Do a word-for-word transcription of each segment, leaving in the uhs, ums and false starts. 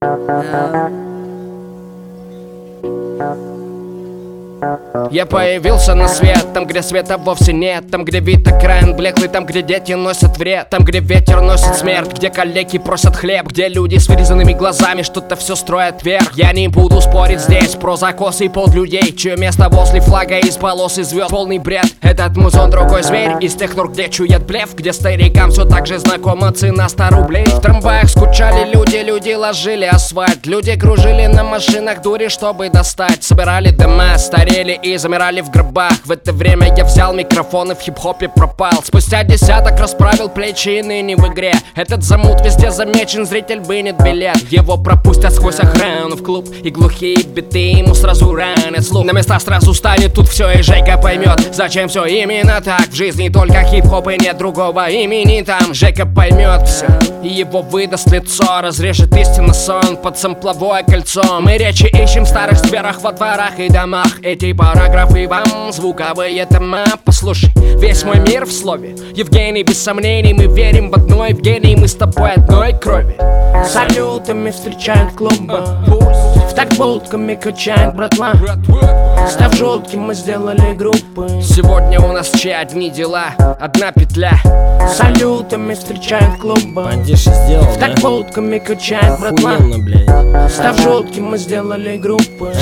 Я появился на свет, там, где света вовсе нет. Там, где вид экран блеклый, там, где дети носят вред. Там, где ветер носит смерть, где коллеги просят хлеб. Где люди с вырезанными глазами что-то все строят вверх. Я не буду спорить здесь про закосы и под людей, чье место возле флага из полос и звезд. Полный бред, этот музон другой зверь из тех нор, где чует блеф. Где старикам все так же знакома цена ста рублей. В трамваях скучали люди, люди ложили асфальт. Люди кружили на машинах дури, чтобы достать. Собирали дома, старели и замирали в гробах. В это время я взял микрофон и в хип-хопе пропал. Спустя десяток расправил плечи и ныне в игре. Этот замут везде замечен, зритель вынет билет. Его пропустят сквозь охрану в клуб, и глухие биты ему сразу ранят слух. На места сразу станет тут все, и Жека поймет, зачем все именно так. В жизни только хип-хоп и нет другого имени там. Жека поймет все, и его выдаст лицо. Разрежет истинно сон под сампловое кольцо. Мы речи ищем в старых сферах, во дворах и домах. Эти параграфы вам звуковые тома. Послушай, весь мой мир в слове Евгений, без сомнений, мы верим в одно Евгений. Мы с тобой одной крови. Салютами встречают клубы, в так булками качает братва. Став жутким, мы сделали группы. Сегодня у нас чьи одни дела, одна петля. Салютами встречают клубы, в так булками качает братва. Став жутким, мы сделали группы.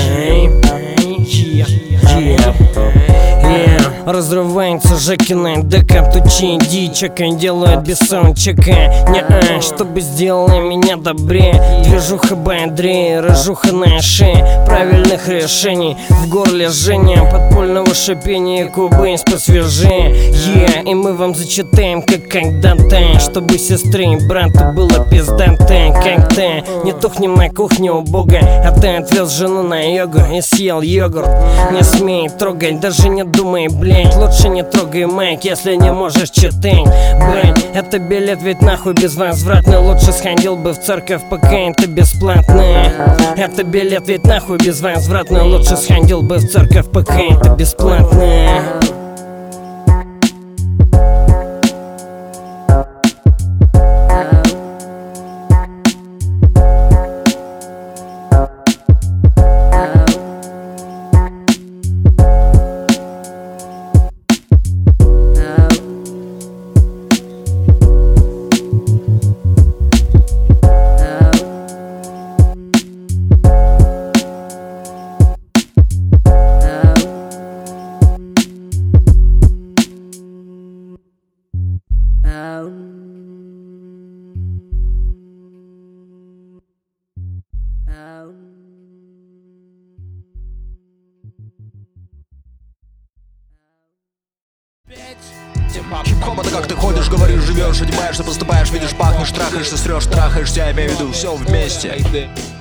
Yeah, yeah. Разрывается Жекина ДК, тучи дичака делают без саундчека. Не-а, чтобы сделали меня добрее. Движуха бодрее, рыжуха на шее. Правильных решений в горле жжения, подпольного шипения, кубынь посвежее. Yeah, и мы вам зачитаем, как когда-то, чтобы сестры и брату было пиздато. Как ты, не тухнем на кухне у Бога, а ты отвез жену на йогу и съел йогурт. Не смей трогать, даже не думай, блять. Лучше не трогай майк, если не можешь читать. Блять, это билет ведь нахуй безвозвратный. Лучше сходил бы в церковь, пока это бесплатно. Это билет ведь нахуй безвозвратный. Лучше сходил бы в церковь, пока это бесплатно. Хип-хоп — это как ты ходишь, говоришь, живешь, одеваешься, поступаешь, видишь, пахнешь, трахаешься, срешь, трахаешься, я имею в виду все вместе.